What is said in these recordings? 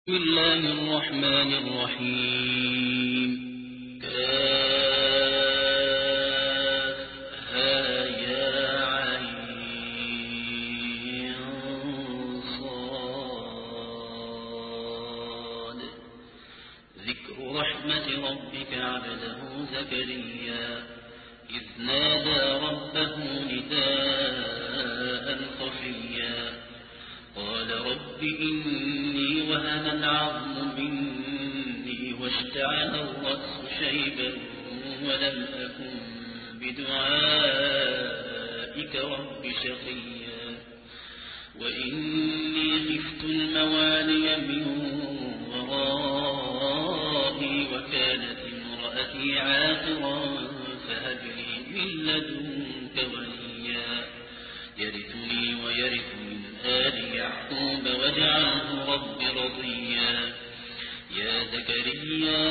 بسم الله الرحمن الرحيم. كافها يا عين صاد. ذكر رحمة ربك عبده زكريا إذ نادى ربه نداء خفيا قال رب إني وهن العظم مني واشتعل الرأس شيبا ولم أكن بدعائك رب شقيا وإني خفت الموالي من ورائي وكانت امرأتي عاقرا فهب لي من لدنك وليا يرثني ويرث من آل يعقوب واجعله رب رضيا يا زكريا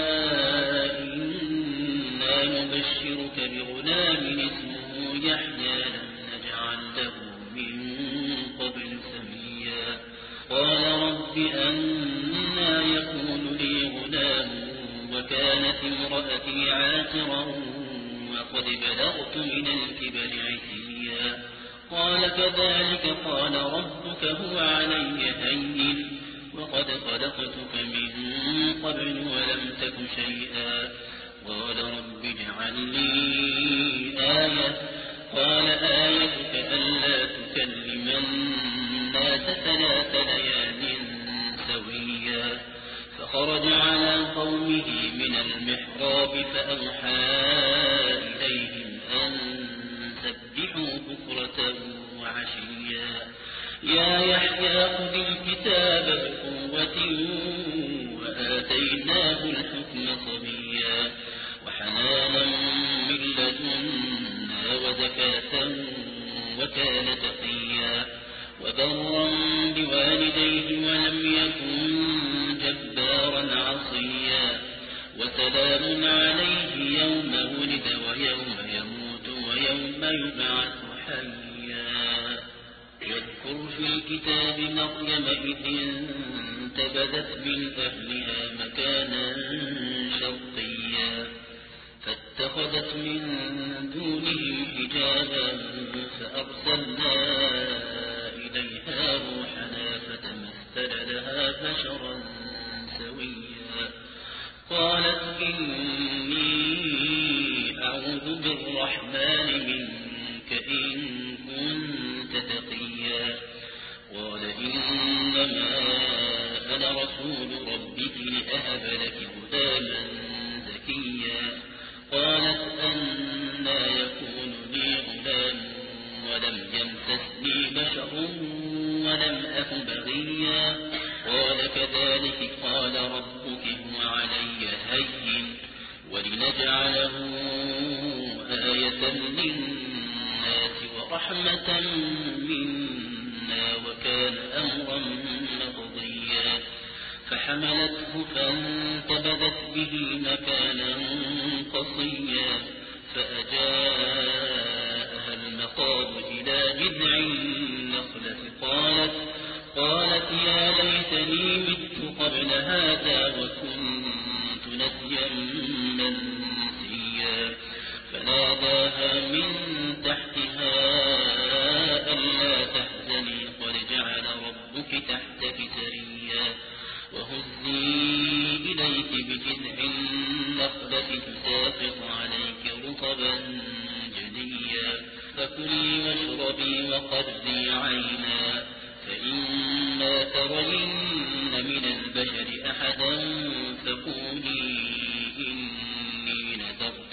إنا نبشرك بغلام اسمه يحيى لم نجعل له من قبل سميا قال رب أنى يكون لي غلام وكانت امرأتي عاقرا وقد بلغت من الكبر عتيا قال كذلك قال ربك هو علي هين وقد خلقتك من قبل ولم تك شيئا قال رب اجعل لي آية قال آيتك ألا تكلم الناس 3 ليال سويا فخرج على قومه من المحراب فأوحى إليهم أن سبحوا بكرة وعشيا يا يحيى خذ الكتاب بقوة وآتيناه الحكم صبيا وحنانا من لدنا وزكاة وكان تقيا وبرا بوالديه ولم يكن جبارا عصيا وسلام عليه يوم ولد ويوم يموت ويوم يبعث حيا واذكر في الكتاب مريم إذ انتبذت من أهلها مكانا شرقيا فاتخذت من دونهم حجابا فأرسلنا إليها روحنا فتمثل لها بشرا سويا قالت إني أعوذ بالرحمن منك إن كنت تقيا قال إنما أنا رسول ربك لأهب لك غلاما زكيا قالت أنى يكون لي غلام ولم يمسسني بشر ولم أك بغيا قال كذلك قال ربك هو علي هين ولنجعله آية للناس ورحمة منا وكان أمرا مقضيا فحملته فانتبذت به مكانا قصيا فأجاءها المخاض إلى جذع النخلة قالت يا ليتني مت قبل هذا وكنت نسيا منسيا فناداها من تحتها ألا تحزني قد جعل ربك تحتك سريا وهزي إليك بجذع النخلة تساقط عليك رطبا جنيا فكلي واشربي وقري عينا فإما ترين من البشر أحدا فقولي إني نذرت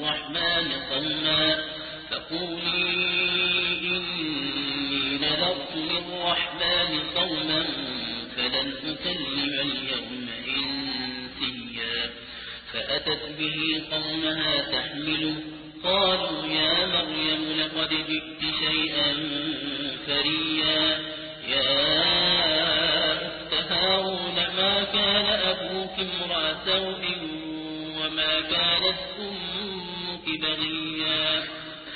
للرحمن صوما فلن أكلم اليوم إنسيا فأتت به قومها تحمله قالوا يا مريم لقد جئت شيئا فريا يا أخت هارون ما كان أبوك امرأ سوء وما كانت أمك بغيا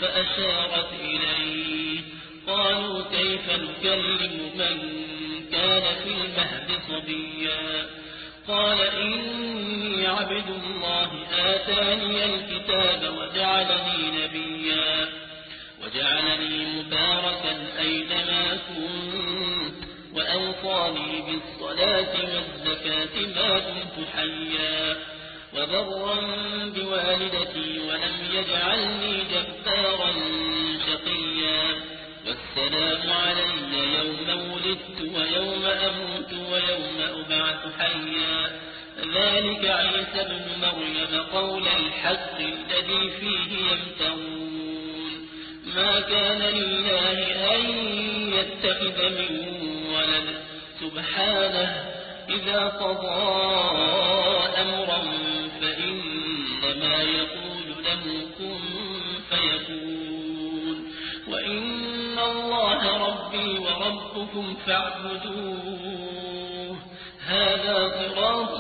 فأشارت إليه قالوا كيف نكلم من كان وكان في المهد صبيا قال إني عبد الله آتاني الكتاب وجعلني مباركا أينما كنت وأوصاني بالصلاة والزكاة ما دمت حيا وبرا بوالدتي ولم يجعلني جبارا شقيا والسلام علي يوم ولدت ويوم أموت ويوم أبعث حيا ذلك عيسى ابن مريم قول الحق الذي فيه يمترون ما كان لله أن يتخذ من ولد سبحانه إذا قضى أمرا فإنما يقول له كن فيكون وإن الله ربي وربكم فاعبدوه هذا صراط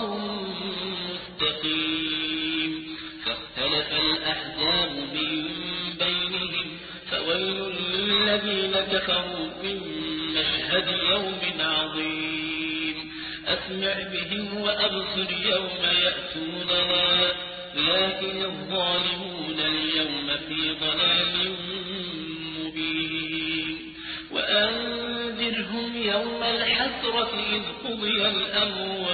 مستقيم فاختلف الأحزاب من بينهم فويل للذين كفروا من مشهد يوم عظيم أسمع بهم وأبصر يوم يأتوننا لكن الظالمون اليوم في ضلال مبين وأنذرهم يوم الحسرة إذ قضي الأمر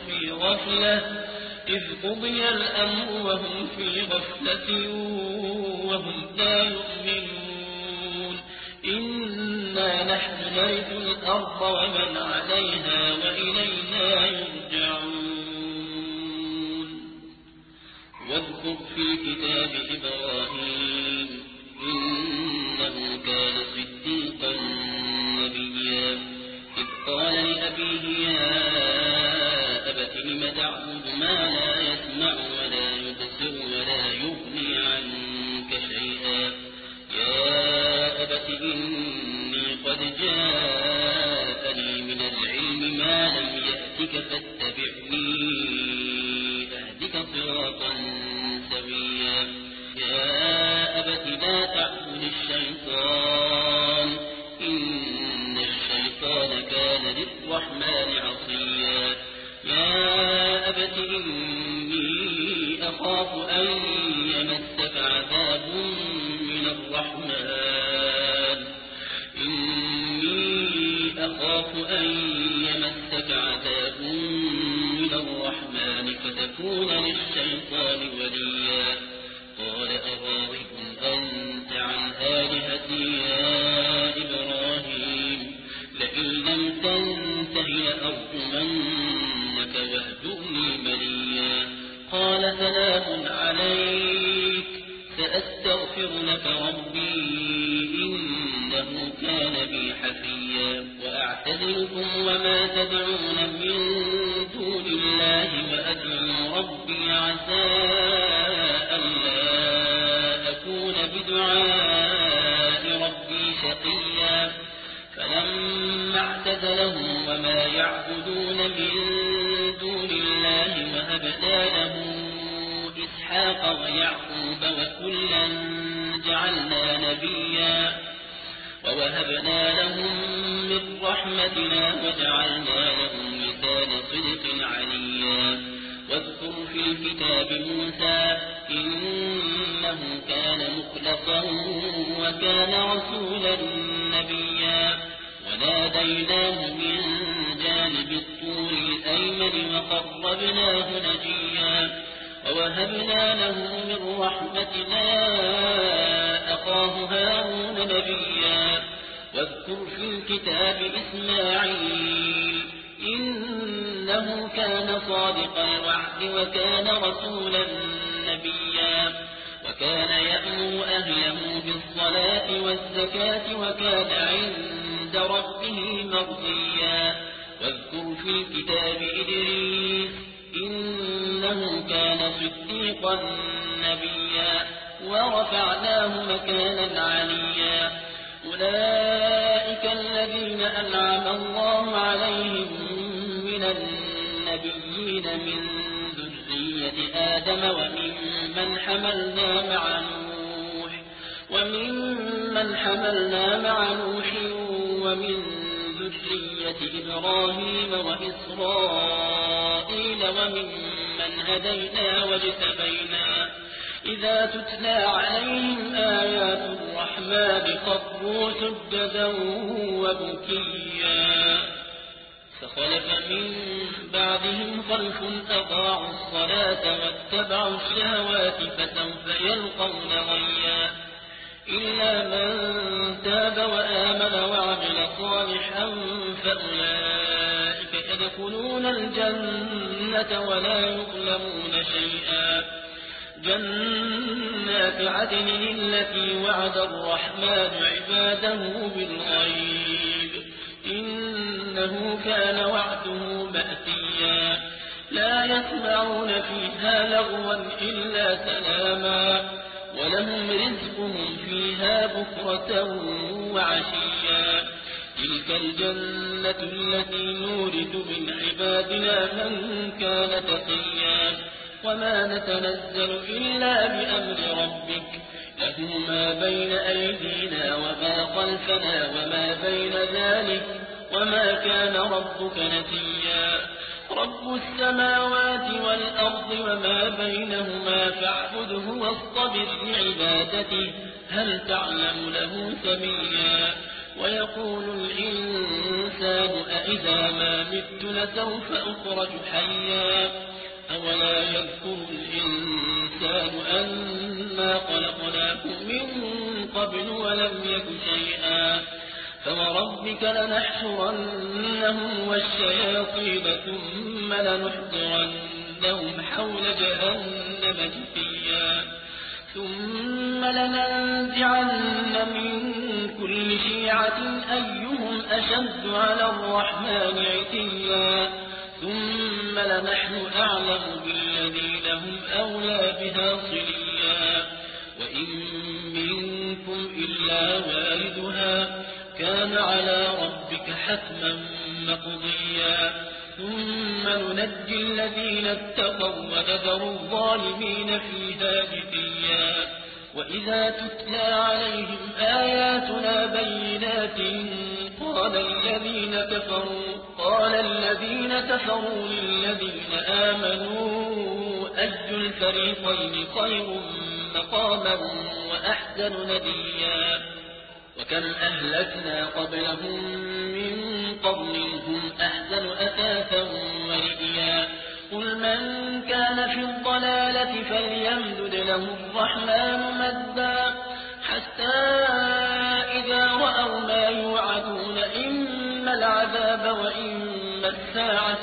وهم في غفلة وهم لا يؤمنون إنا نحن نرث الأرض ومن عليها وإلينا يرجعون واذكر في الكتاب إبراهيم إنه كان صديقا نبيا إذ قال لأبيه يا أبت لم تعبد ما لا يسمع ولا يبصر ولا يغني عنك شيئا يا أبت إني قد جاءني من العلم ما لم يأتك فاتبعني أهدك صراطا سويا يا أبت لا تعبد الشيطان إن الشيطان كان للرحمن عصيا يا أبت إني أخاف أن يمسك عذاب من الرحمن فتكون للشيطان وليا قال أراغب أنت عن آلهتي يا إبراهيم لئن لم تنته لأرجمنك واهجرني مليا قال سلام عليك سأستغفر لك ربي إنه كان بي حفيا وأعتزلكم وما تدعون من دون الله وأدعو ربي عسى ألا أكون بدعاء ربي شقيا فلما اعتزلهم وما يعبدون من دون الله وهبنا له إسحاق ويعقوب وكلا جعلنا نبيا ووهبنا لهم من رحمتنا وجعلنا لهم لسان صدق عليا واذكر في الكتاب موسى إنه كان مخلصا وكان رسولا نبيا وناديناه من جانب الطور الأيمن وقربناه نجيا ووهبنا له من رحمتنا أخاه هارون نبيا واذكر في الكتاب إسماعيل إنه كان صادق الوعد وكان رسولا نبيا وكان يأمر أهله بالصلاة والزكاة وكان عند ربه مرضيا واذكر في الكتاب إدريس إنه كان صديقا نبيا ورفعناه مكانا عليا أولئك الذين أنعم الله عليهم من النبيين من ذرية آدم ومن حملنا مع نوح ومن ذرية ذرية إبراهيم وإسرائيل وممن هدينا واجتبينا إذا تتلى عليهم آيات الرحمن خروا سجدا وبكيا فخلف من بعدهم خلف أضاعوا الصلاة واتبعوا الشهوات فسوف يلقون غيا إلا من تاب وآمن وعمل صالحا فأولئك يدخلون الجنة ولا يظلمون شيئا جنات عدن التي وعد الرحمن عباده بالغيب إنه كان وعده مأتيا لا يسمعون فيها لغوا إلا سلاما ولهم رزقهم فيها بكرة وعشيا تلك الجنة التي نورث من عبادنا من كان تقيا وما نتنزل إلا بأمر ربك له ما بين أيدينا وما خلفنا وما بين ذلك وما كان ربك نسيا رب السماوات والأرض وما بينهما فاعبده واصطبر لعبادته هل تعلم له سميا ويقول الإنسان أإذا ما مت لسوف أخرج حيا أولا يذكر الإنسان أنا خلقناه من قبل ولم يك شيئا فوربك لنحشرنهم والشياطين ثم لنحضرنهم حول جهنم جثيا ثم لننزعن من كل شيعة أيهم أشد على الرحمن عتيا ثم لنحن أعلم بالذين هم أولى بها صليا وإن منكم إلا واردها كان على ربك حتما مقضيا ثم ننجي الذين اتقوا ونذر الظالمين فيها جثيا وإذا تتلى عليهم آياتنا بينات قال الذين كفروا للذين آمنوا أي الفريقين خير مقاما وأحسن نديا وكم أهلكنا قبلهم من قرن هم أحسن أثاثا ورئيا قل من كان في الضلالة فليمدد له الرحمن مدا حتى إذا رأوا ما يوعدون إما العذاب وإما الساعة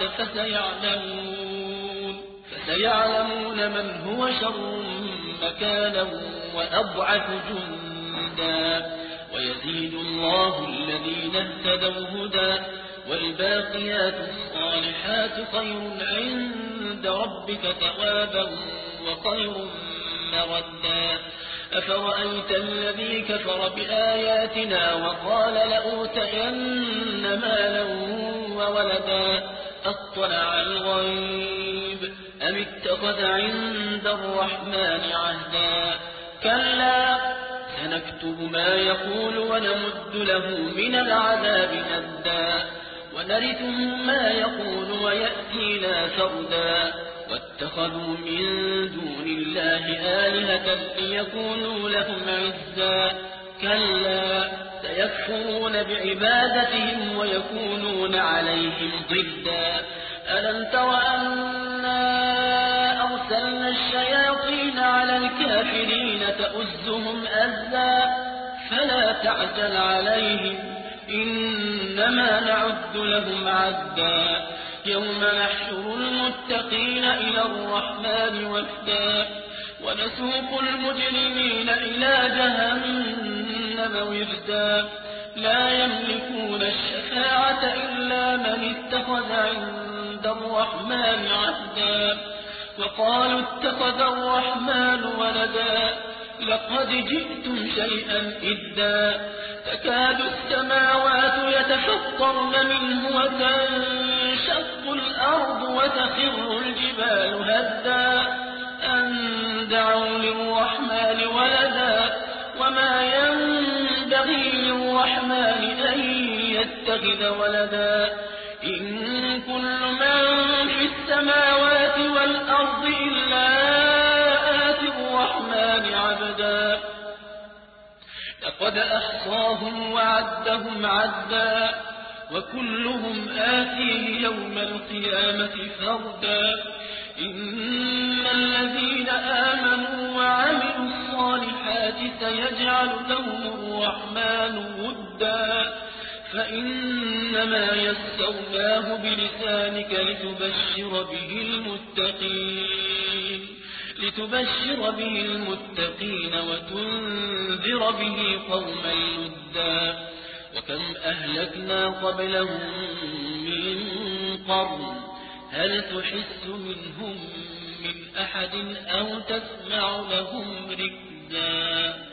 فسيعلمون من هو شر مكانا وأضعف جندا ويزيد الله الذين اهتدوا هدى والباقيات الصالحات خير عند ربك ثوابا وخير مردا أفرأيت الذي كفر بآياتنا وقال لأوتين مالا وولدا أطلع الغيب أم اتخذ عند الرحمن عهدا كلا سنكتب ما يقول ونمد له من العذاب مدا ونرثه ما يقول ويأتينا فردا واتخذوا من دون الله آلهة ليكونوا لهم عزا كلا سيكفرون بعبادتهم ويكونون عليهم ضدا ألم تر أنا أرسلنا الشياطين على الكافرين تؤزهم أزا فلا تعجل عليهم إنما نعد لهم عدا يوم نحشر المتقين إلى الرحمن وفدا ونسوق المجرمين إلى جهنم وردا لا يملكون الشفاعة إلا من اتخذ عند الرحمن عهدا وقالوا اتخذ الرحمن ولدا لقد جئتم شيئا إدا تكاد السماوات يتفطرن منه وتنشق الأرض وتخر الجبال هدا أن دعوا للرحمن ولدا وما ينبغي للرحمن أن يتخذ يتخذ ولدا إن كل من في السماوات والأرض إلا آتي الرحمن عبدا لقد أحصاهم وعدهم عدا وكلهم آتيه يوم القيامة فردا إن الذين آمنوا وعملوا الصالحات سيجعل لهم الرحمن ودا فإنما يسرناه بلسانك لتبشر به المتقين وتنذر به قوما لدا وكم أهلكنا قبلهم من قرن هل تحس منهم من أحد أو تسمع لهم ركزا